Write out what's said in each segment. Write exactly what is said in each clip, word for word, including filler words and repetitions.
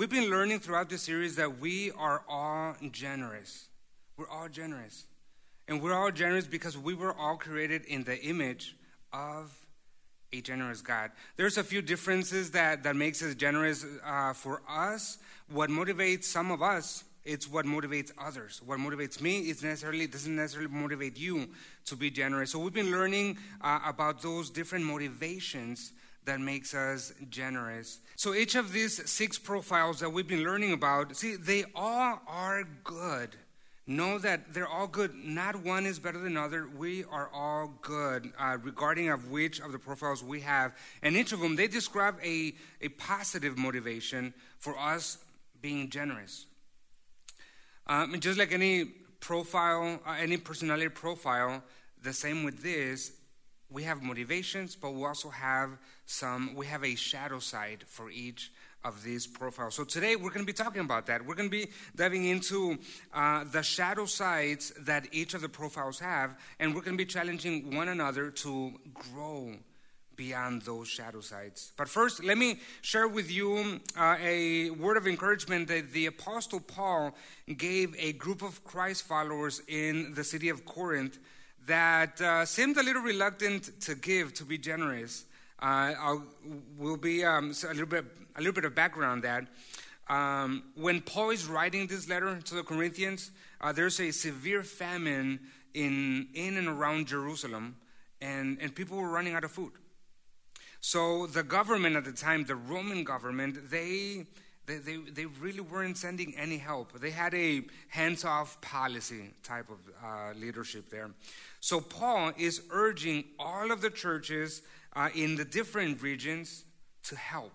we've been learning throughout this series that we are all generous. We're all generous. And we're all generous because we were all created in the image of a generous God. There's a few differences that, that makes us generous uh, for us. What motivates some of us, it's what motivates others. What motivates me is necessarily doesn't necessarily motivate you to be generous. So we've been learning uh, about those different motivations that makes us generous. So each of these six profiles that we've been learning about, see, they all are good. Know that they're all good. Not one is better than other. We are all good uh, regarding of which of the profiles we have. And each of them, they describe a, a positive motivation for us being generous. Um, and just like any profile, uh, any personality profile, the same with this, we have motivations, but we also have some, we have a shadow side for each of these profiles. So today we're going to be talking about that. We're going to be diving into uh, the shadow sides that each of the profiles have, and we're going to be challenging one another to grow beyond those shadow sides. But first, let me share with you uh, a word of encouragement that the Apostle Paul gave a group of Christ followers in the city of Corinth that uh, seemed a little reluctant to give, to be generous. Uh, I'll will be um, so a little bit a little bit of background that um, when Paul is writing this letter to the Corinthians, uh, there's a severe famine in in and around Jerusalem, and and people were running out of food. So the government at the time, the Roman government, they they they, they really weren't sending any help. They had a hands-off policy type of uh, leadership there. So Paul is urging all of the churches Uh, in the different regions to help.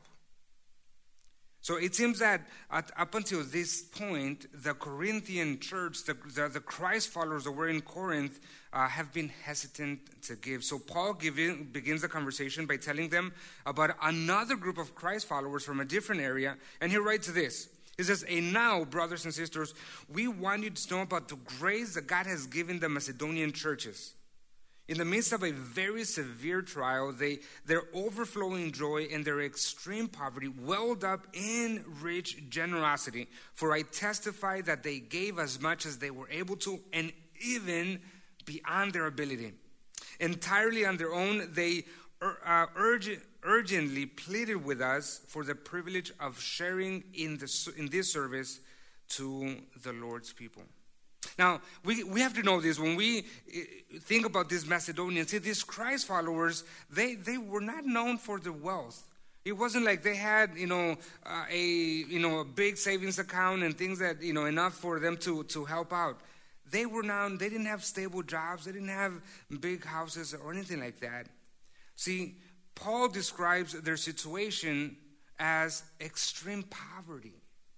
So it seems that at, up until this point, the Corinthian church, the, the, the Christ followers that were in Corinth, uh, have been hesitant to give. So Paul giving, begins the conversation by telling them about another group of Christ followers from a different area. And he writes this. He says, "And now, brothers and sisters, we want you to know about the grace that God has given the Macedonian churches. In the midst of a very severe trial, they, their overflowing joy and their extreme poverty welled up in rich generosity. For I testify that they gave as much as they were able to, and even beyond their ability. Entirely on their own, they uh, urg- urgently pleaded with us for the privilege of sharing in, the, in this service to the Lord's people." Now, we, we have to know this. When we think about these Macedonians, see, these Christ followers, they, they were not known for their wealth. It wasn't like they had, you know, uh, a you know a big savings account and things that, you know, enough for them to, to help out. They were now, they didn't have stable jobs. They didn't have big houses or anything like that. See, Paul describes their situation as extreme poverty.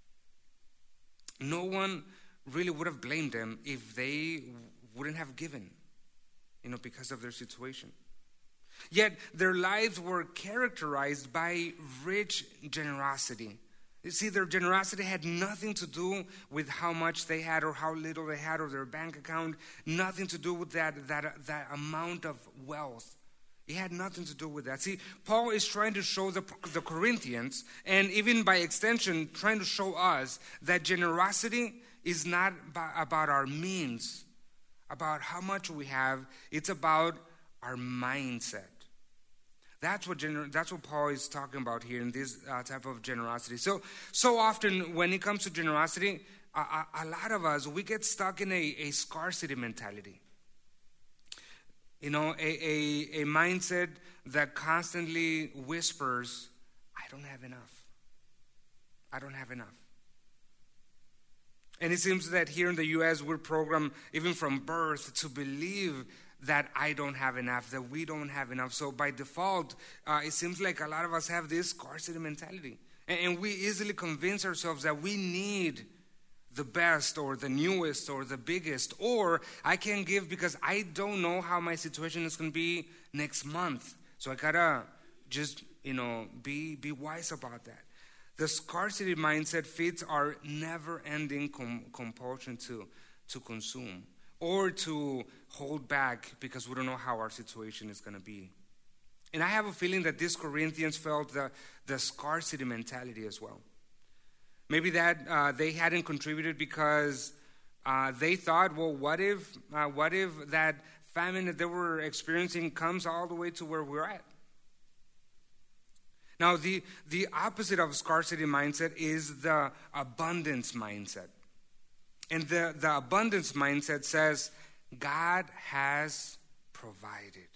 No one really would have blamed them if they wouldn't have given, you know, because of their situation. Yet their lives were characterized by rich generosity. You see, their generosity had nothing to do with how much they had or how little they had or their bank account. Nothing to do with that, that, that amount of wealth. It had nothing to do with that. See, Paul is trying to show the, the Corinthians, and even by extension, trying to show us that generosity is not about our means, about how much we have. It's about our mindset. That's what gener- that's what Paul is talking about here in this uh, type of generosity. So, so often when it comes to generosity, a, a, a lot of us, we get stuck in a, a scarcity mentality. You know, a, a, a mindset that constantly whispers, I don't have enough. I don't have enough. And it seems that here in the U S we're programmed even from birth to believe that I don't have enough, that we don't have enough. So by default, uh, it seems like a lot of us have this scarcity mentality. And, and we easily convince ourselves that we need the best or the newest or the biggest, or I can't give because I don't know how my situation is going to be next month. So I got to just, you know, be, be wise about that. The scarcity mindset fits our never-ending com- compulsion to, to consume or to hold back because we don't know how our situation is going to be. And I have a feeling that these Corinthians felt the, the scarcity mentality as well. Maybe that uh, they hadn't contributed because uh, they thought, well, what if, uh, what if that famine that they were experiencing comes all the way to where we're at? Now, the, the opposite of scarcity mindset is the abundance mindset. And the, the abundance mindset says, God has provided.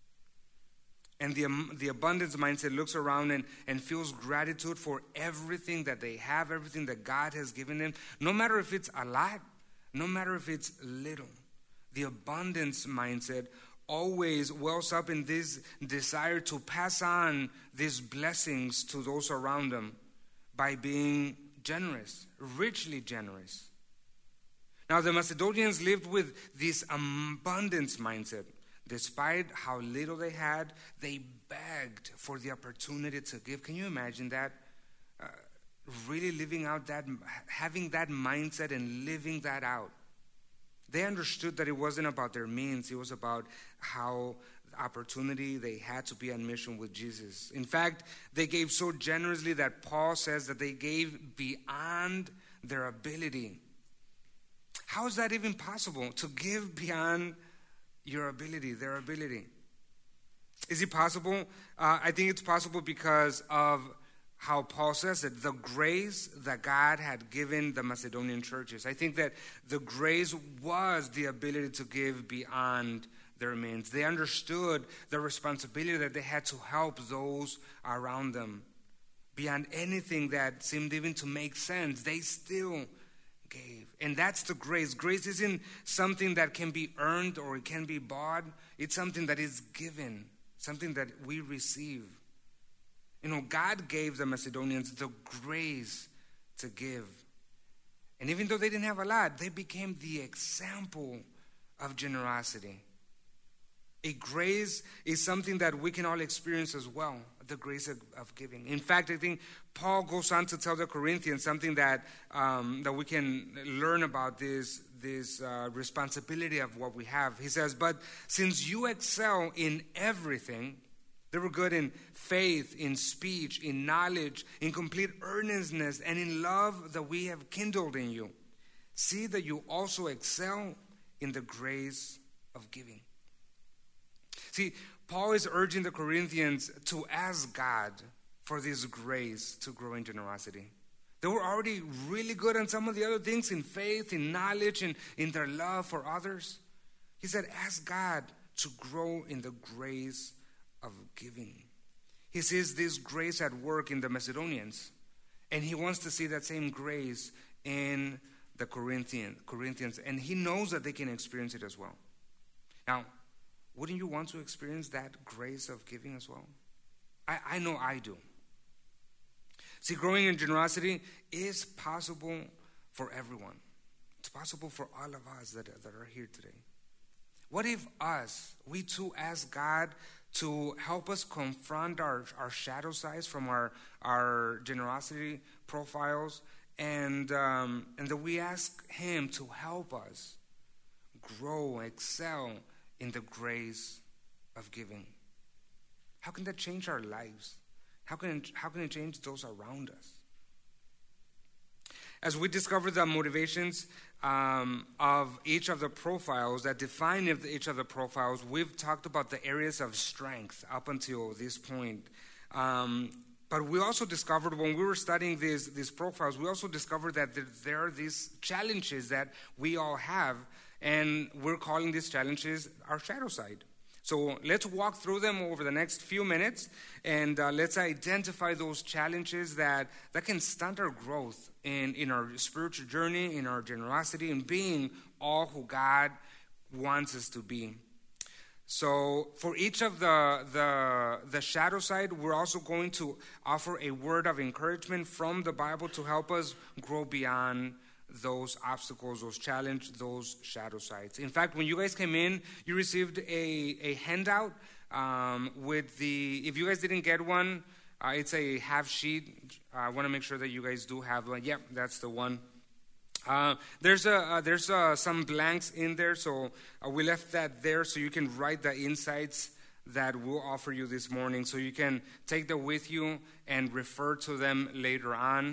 And the, the abundance mindset looks around and, and feels gratitude for everything that they have, everything that God has given them, no matter if it's a lot, no matter if it's little. The abundance mindset always wells up in this desire to pass on these blessings to those around them by being generous, richly generous. Now, the Macedonians lived with this abundance mindset. Despite how little they had, they begged for the opportunity to give. Can you imagine that? Uh, really living out that, having that mindset and living that out. They understood that it wasn't about their means. It was about how the opportunity they had to be on mission with Jesus. In fact, they gave so generously that Paul says that they gave beyond their ability. How is that even possible, to give beyond your ability, their ability? Is it possible? Uh, I think it's possible because of how Paul says it, the grace that God had given the Macedonian churches. I think that the grace was the ability to give beyond their means. They understood the responsibility that they had to help those around them. Beyond anything that seemed even to make sense, they still gave. And that's the grace. Grace isn't something that can be earned or it can be bought. It's something that is given, something that we receive. You know, God gave the Macedonians the grace to give. And even though they didn't have a lot, they became the example of generosity. A grace is something that we can all experience as well, the grace of, of giving. In fact, I think Paul goes on to tell the Corinthians something that um, that we can learn about this, this uh, responsibility of what we have. He says, but since you excel in everything, they were good in faith, in speech, in knowledge, in complete earnestness, and in love that we have kindled in you. See that you also excel in the grace of giving. See, Paul is urging the Corinthians to ask God for this grace to grow in generosity. They were already really good on some of the other things, in faith, in knowledge, and in their love for others. He said, ask God to grow in the grace of giving. He sees this grace at work in the Macedonians, and he wants to see that same grace in the Corinthian, Corinthians, and he knows that they can experience it as well. Now, wouldn't you want to experience that grace of giving as well? I, I know I do. See, growing in generosity is possible for everyone. It's possible for all of us that, that are here today. What if us, we too ask God to help us confront our, our shadow sides from our, our generosity profiles, and, um, and that we ask him to help us grow, excel in the grace of giving? How can that change our lives? How can it, how can it change those around us? As we discover the motivations um, of each of the profiles that define each of the profiles, we've talked about the areas of strength up until this point. Um, but we also discovered when we were studying these, these profiles, we also discovered that there, there are these challenges that we all have, and we're calling these challenges our shadow side. So let's walk through them over the next few minutes, and uh, let's identify those challenges that, that can stunt our growth in, in our spiritual journey, in our generosity, in being all who God wants us to be. So for each of the, the, the shadow side, we're also going to offer a word of encouragement from the Bible to help us grow beyond those obstacles, those challenges, those shadow sides. In fact, when you guys came in, you received a, a handout um, with the, if you guys didn't get one, uh, it's a half sheet. Uh, I want to make sure that you guys do have one. Yep, that's the one. Uh, there's a, uh, there's uh, some blanks in there, so uh, we left that there so you can write the insights that we'll offer you this morning, so you can take them with you and refer to them later on.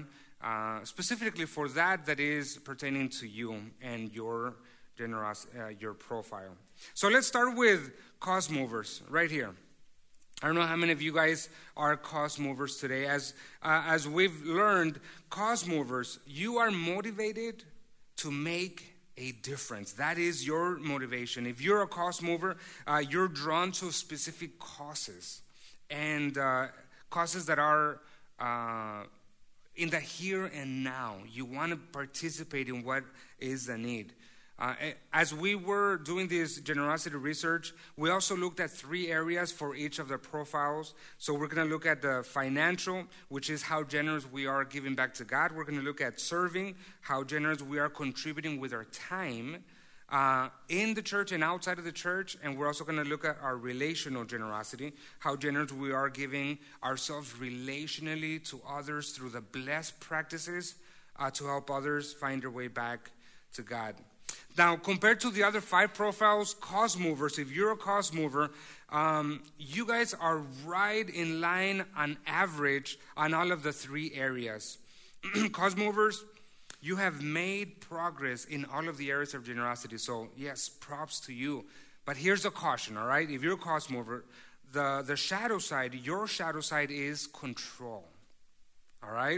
uh, specifically for that that is pertaining to you and your generous, uh, your profile. So let's start with cause movers right here. I don't know how many of you guys are cause movers today. As uh, as we've learned, cause movers, you are motivated to make a difference. That is your motivation. If you're a cause mover, uh, you're drawn to specific causes and uh, causes that are uh, in the here and now. You want to participate in what is the need. Uh, as we were doing this generosity research, we also looked at three areas for each of the profiles. So we're going to look at the financial, which is how generous we are giving back to God. We're going to look at serving, how generous we are contributing with our time uh, in the church and outside of the church. And we're also going to look at our relational generosity, how generous we are giving ourselves relationally to others through the blessed practices uh, to help others find their way back to God. Now, compared to the other five profiles, cause movers, if you're a cause mover, um, you guys are right in line on average on all of the three areas. Cause movers, you have made progress in all of the areas of generosity. So, yes, props to you. But here's a caution, all right? If you're a cause mover, the, the shadow side, your shadow side is control, all right?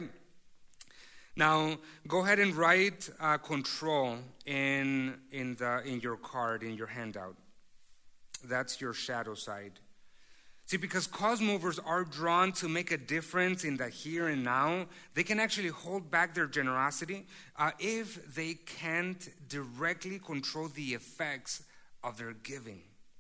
Now, go ahead and write uh, control in in the in your card, in your handout. That's your shadow side. See, because cause movers are drawn to make a difference in the here and now, they can actually hold back their generosity uh, if they can't directly control the effects of their giving.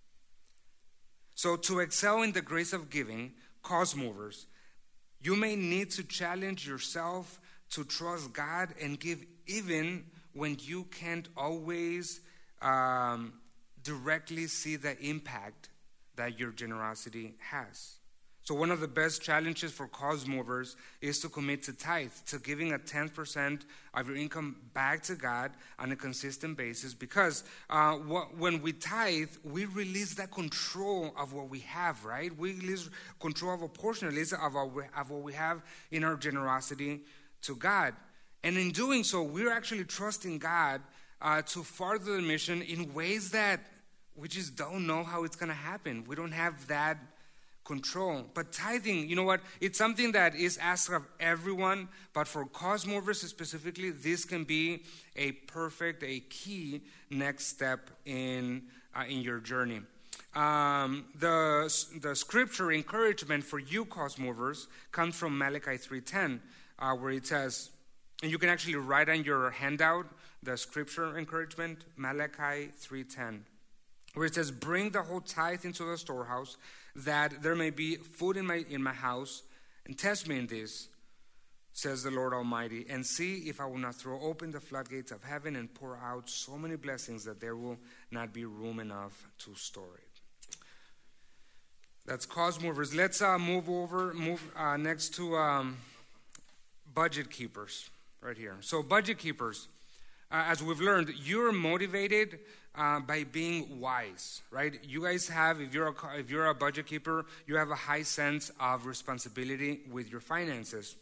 So, to excel in the grace of giving, cause movers, you may need to challenge yourself to trust God and give even when you can't always um, directly see the impact that your generosity has. So one of the best challenges for cause movers is to commit to tithe, to giving a ten percent of your income back to God on a consistent basis, because uh, wh- when we tithe, we release that control of what we have, right? We release control of a portion, at least, of, our, of what we have in our generosity to God. And in doing so, we're actually trusting God uh, to further the mission in ways that we just don't know how it's going to happen. We don't have that control. But tithing, you know what? It's something that is asked of everyone, but for cause movers specifically, this can be a perfect, a key next step in uh, in your journey. Um, the, the scripture encouragement for you cause movers comes from Malachi three ten. Uh, where it says, and you can actually write on your handout the scripture encouragement, Malachi three ten, where it says, bring the whole tithe into the storehouse, that there may be food in my in my house, and test me in this, says the Lord Almighty, and see if I will not throw open the floodgates of heaven and pour out so many blessings that there will not be room enough to store it. That's cause movers. Let's uh, move over, move uh, next to Um, budget keepers, right here. So budget keepers, uh, as we've learned, you're motivated uh, by being wise, right? You guys have, if you're a, if you're a budget keeper, you have a high sense of responsibility with your finances.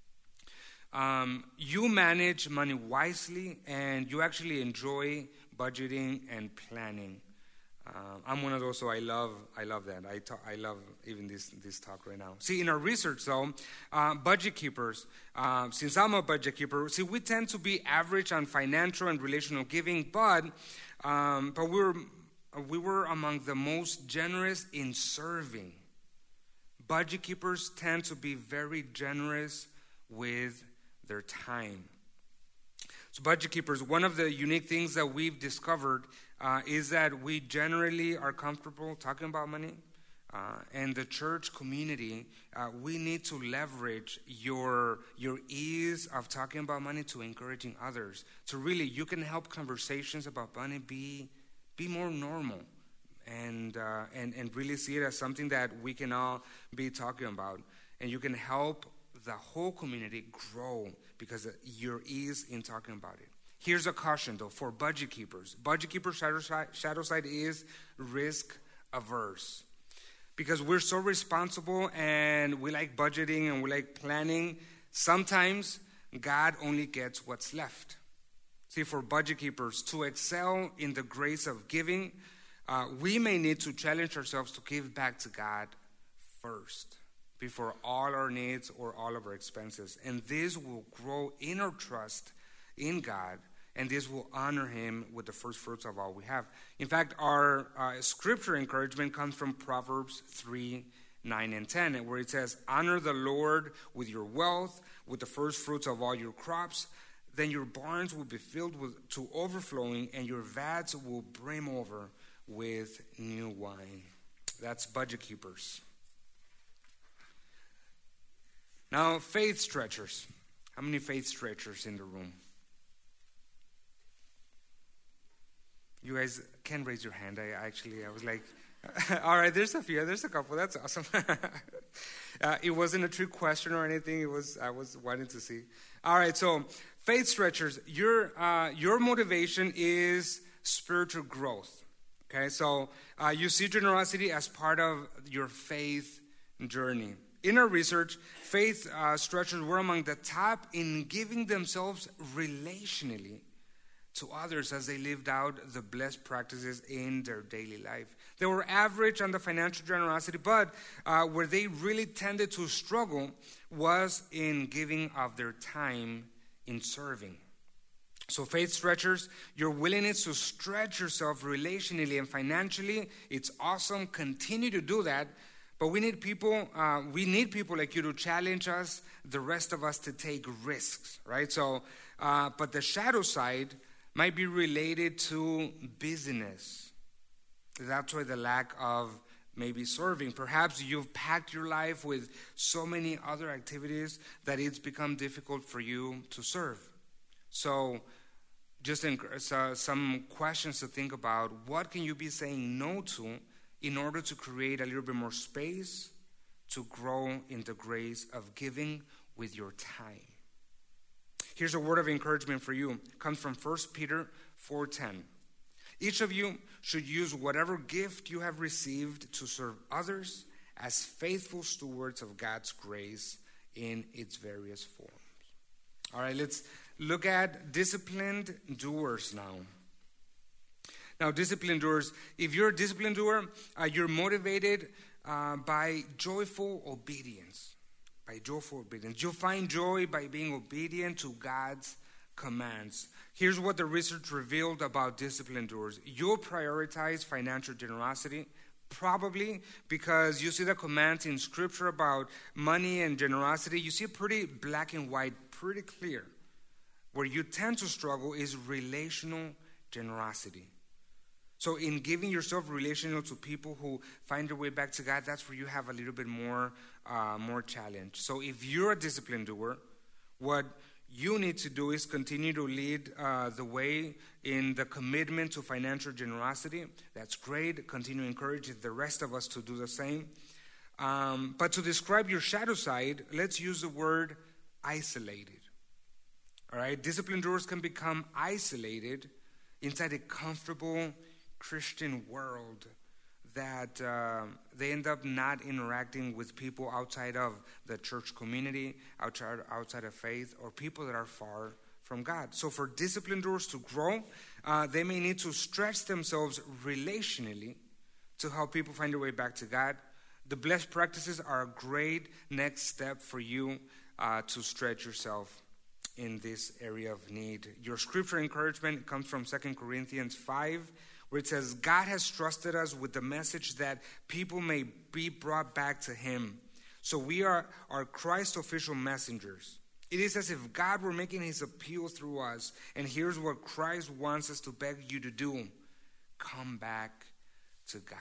Um, you manage money wisely, and you actually enjoy budgeting and planning. Uh, I'm one of those, so I love I love that. I talk, I love even this this talk right now. See, in our research, though, uh, budget keepers, uh, since I'm a budget keeper, see, we tend to be average on financial and relational giving, but um, but we were we were among the most generous in serving. Budget keepers tend to be very generous with their time. So budget keepers, one of the unique things that we've discovered uh, is that we generally are comfortable talking about money. Uh, and the church community, uh, we need to leverage your your ease of talking about money to encouraging others. So really, you can help conversations about money be be more normal, and uh, and and really see it as something that we can all be talking about. And you can help the whole community grow because of your ease in talking about it. Here's a caution, though, for budget keepers. Budget keepers' shadow side, shadow side is risk averse. Because we're so responsible and we like budgeting and we like planning, sometimes God only gets what's left. See, for budget keepers, to excel in the grace of giving, uh, we may need to challenge ourselves to give back to God first, before all our needs or all of our expenses. And this will grow in our trust in God, and this will honor him with the first fruits of all we have. In fact, our uh, scripture encouragement comes from Proverbs three, nine, and ten, where it says, honor the Lord with your wealth, with the first fruits of all your crops. Then your barns will be filled with, to overflowing, and your vats will brim over with new wine. That's budget keepers. Now, faith stretchers. How many faith stretchers in the room? You guys can raise your hand. I actually, I was like, all right, there's a few. There's a couple. That's awesome. uh, it wasn't a trick question or anything. It was, I was wanting to see. All right, so faith stretchers, your, uh, your motivation is spiritual growth. Okay, so uh, you see generosity as part of your faith journey. In our research, faith uh, stretchers were among the top in giving themselves relationally to others as they lived out the blessed practices in their daily life. They were average on the financial generosity, but uh, where they really tended to struggle was in giving of their time in serving. So faith stretchers, your willingness to stretch yourself relationally and financially, it's awesome. Continue to do that. But we need people, uh, we need people like you to challenge us, the rest of us to take risks, right? So, uh, but the shadow side might be related to business. That's why the lack of maybe serving. Perhaps you've packed your life with so many other activities that it's become difficult for you to serve. So just in, uh, some questions to think about. What can you be saying no to in order to create a little bit more space to grow in the grace of giving with your time? Here's a word of encouragement for you. It comes from First Peter four ten. Each of you should use whatever gift you have received to serve others as faithful stewards of God's grace in its various forms. All right, let's look at disciplined doers now. Now, disciplined doers, if you're a disciplined doer, uh, you're motivated uh, by joyful obedience. By joyful obedience. You'll find joy by being obedient to God's commands. Here's what the research revealed about disciplined doers. You'll prioritize financial generosity, probably because you see the commands in Scripture about money and generosity. You see it pretty black and white, pretty clear. Where you tend to struggle is relational generosity. So in giving yourself relational to people who find their way back to God, that's where you have a little bit more, uh, more challenge. So if you're a disciplined doer, what you need to do is continue to lead uh, the way in the commitment to financial generosity. That's great. Continue to encourage the rest of us to do the same. Um, but to describe your shadow side, let's use the word isolated. All right? Disciplined doers can become isolated inside a comfortable Christian world that uh, they end up not interacting with people outside of the church community, outside, outside of faith, or people that are far from God. So for disciplined doers to grow, uh, they may need to stretch themselves relationally to help people find their way back to God. The blessed practices are a great next step for you uh, to stretch yourself in this area of need. Your scripture encouragement comes from Second Corinthians five, where it says, God has trusted us with the message that people may be brought back to him. So we are, are Christ's official messengers. It is as if God were making his appeal through us. And here's what Christ wants us to beg you to do. Come back to God.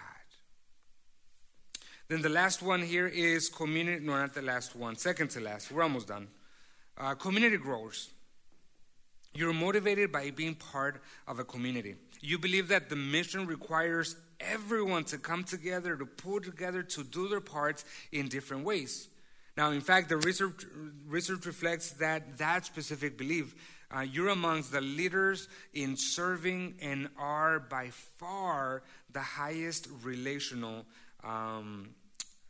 Then the last one here is community, no, not the last one, second to last. We're almost done. Uh, community growers. You're motivated by being part of a community. You believe that the mission requires everyone to come together, to pull together, to do their parts in different ways. Now, in fact, the research, research reflects that that specific belief. Uh, you're amongst the leaders in serving and are by far the highest relational um,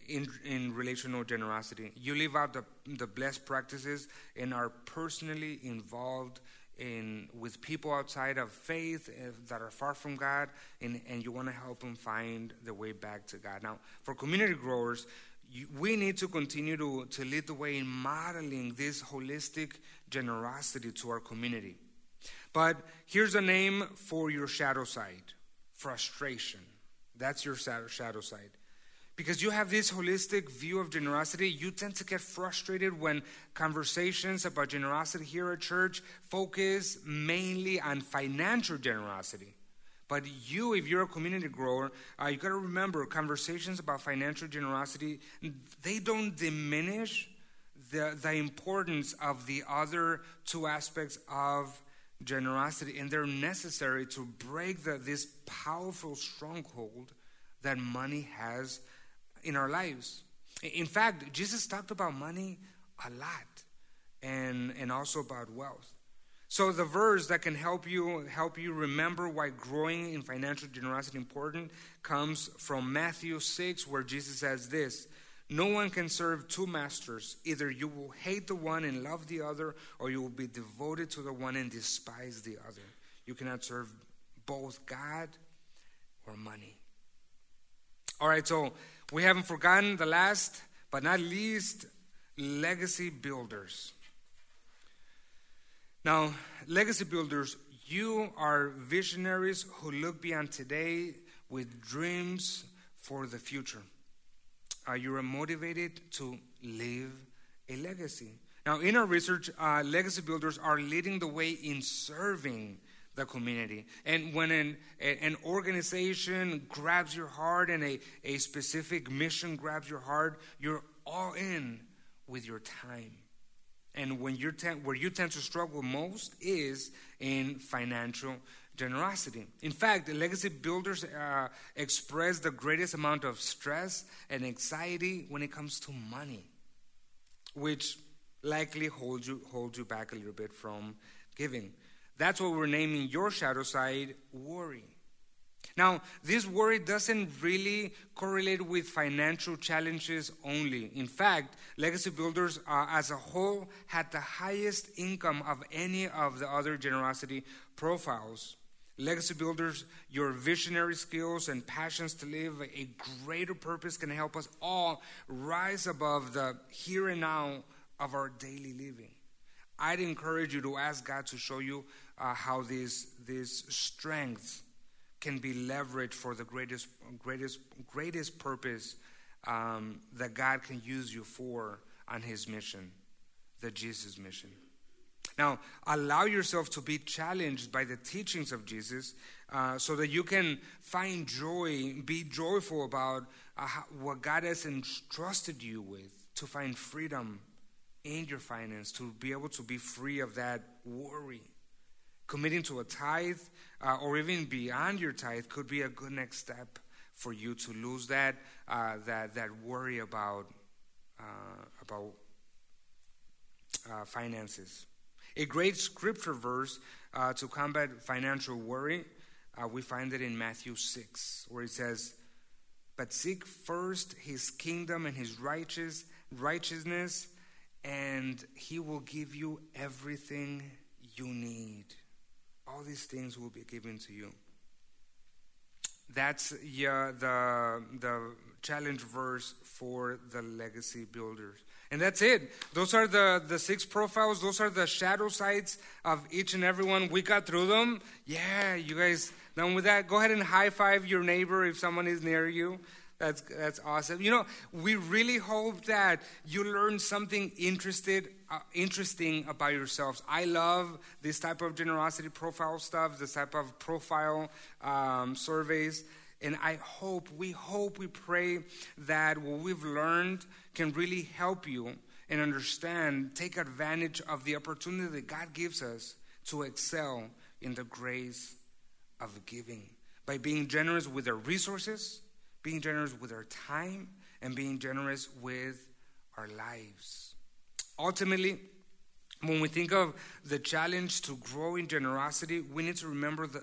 in, in relational generosity. You live out the, the blessed practices and are personally involved in with people outside of faith uh, that are far from God, and, and you want to help them find the way back to God. Now, for community growers, you, we need to continue to, to lead the way in modeling this holistic generosity to our community. But here's a name for your shadow side: frustration. That's your shadow side. Because you have this holistic view of generosity, you tend to get frustrated when conversations about generosity here at church focus mainly on financial generosity. But you, if you're a community grower, uh, you got to remember, conversations about financial generosity, they don't diminish the, the importance of the other two aspects of generosity, and they're necessary to break the, this powerful stronghold that money has in our lives. In fact, Jesus talked about money a lot, and and also about wealth. So the verse that can help you help you remember why growing in financial generosity is important comes from Matthew six, where Jesus says this: "No one can serve two masters. Either you will hate the one and love the other, or you will be devoted to the one and despise the other. You cannot serve both God or money." All right, so we haven't forgotten the last, but not least, legacy builders. Now, legacy builders, you are visionaries who look beyond today with dreams for the future. Uh, you are motivated to leave a legacy. Now, in our research, uh, legacy builders are leading the way in serving the community. And when an, an organization grabs your heart and a, a specific mission grabs your heart, you're all in with your time. And when you're ten, where you tend to struggle most is in financial generosity. In fact, the legacy builders uh, express the greatest amount of stress and anxiety when it comes to money, which likely holds you, holds you back a little bit from giving. That's what we're naming your shadow side, worry. Now, this worry doesn't really correlate with financial challenges only. In fact, legacy builders uh, as a whole had the highest income of any of the other generosity profiles. Legacy builders, your visionary skills and passions to live a greater purpose can help us all rise above the here and now of our daily living. I'd encourage you to ask God to show you uh, how these these strengths can be leveraged for the greatest greatest greatest purpose um, that God can use you for on His mission, the Jesus mission. Now, allow yourself to be challenged by the teachings of Jesus, uh, so that you can find joy, be joyful about uh, how, what God has entrusted you with, to find freedom in your finance, to be able to be free of that worry. Committing to a tithe, uh, or even beyond your tithe, could be a good next step for you to lose that uh, that that worry about uh, about uh, finances. A great scripture verse uh, to combat financial worry, uh, we find it in Matthew six, where it says, "But seek first His kingdom and His righteous righteousness, and He will give you everything you need." All these things will be given to you. That's yeah, the, the challenge verse for the legacy builders. And that's it. Those are the, the six profiles. Those are the shadow sides of each and every one. We got through them. Yeah, you guys done with that? Go ahead and high five your neighbor if someone is near you. That's that's awesome. You know, we really hope that you learn something interested, uh, interesting about yourselves. I love this type of generosity profile stuff, this type of profile um, surveys. And I hope, we hope, we pray that what we've learned can really help you and understand, take advantage of the opportunity that God gives us to excel in the grace of giving. By being generous with our resources, being generous with our time, and being generous with our lives. Ultimately, when we think of the challenge to grow in generosity, we need to remember the,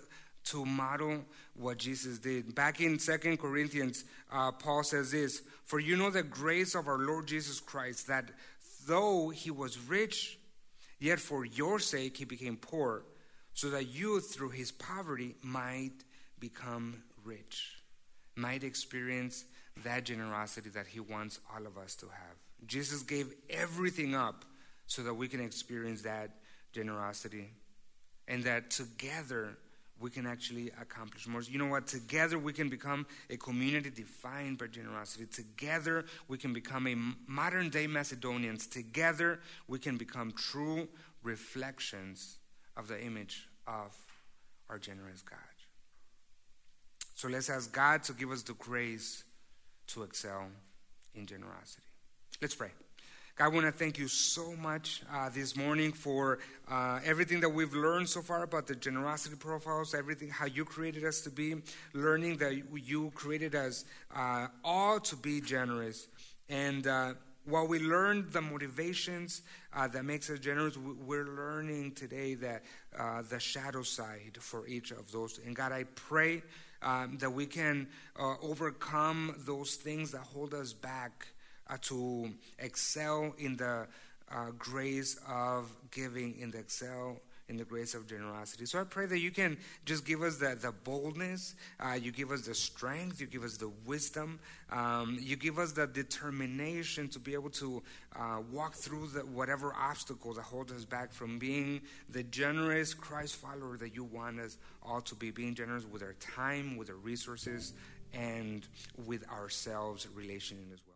to model what Jesus did. Back in Second Corinthians, uh, Paul says this, "For you know the grace of our Lord Jesus Christ, that though he was rich, yet for your sake he became poor, so that you through his poverty might become rich," might experience that generosity that he wants all of us to have. Jesus gave everything up so that we can experience that generosity, and that together we can actually accomplish more. You know what? Together we can become a community defined by generosity. Together we can become a modern day Macedonians. Together we can become true reflections of the image of our generous God. So let's ask God to give us the grace to excel in generosity. Let's pray. God, I want to thank you so much uh, this morning for uh, everything that we've learned so far about the generosity profiles, everything, how you created us to be, learning that you created us uh, all to be generous. And uh, while we learned the motivations uh, that makes us generous, we're learning today that uh, the shadow side for each of those. And God, I pray um, that we can uh, overcome those things that hold us back Uh, to excel in the uh, grace of giving, in the excel in the grace of generosity. So I pray that you can just give us the, the boldness, uh, you give us the strength, you give us the wisdom, um, you give us the determination to be able to uh, walk through the, whatever obstacle that hold us back from being the generous Christ follower that you want us all to be, being generous with our time, with our resources, and with ourselves relationing as well.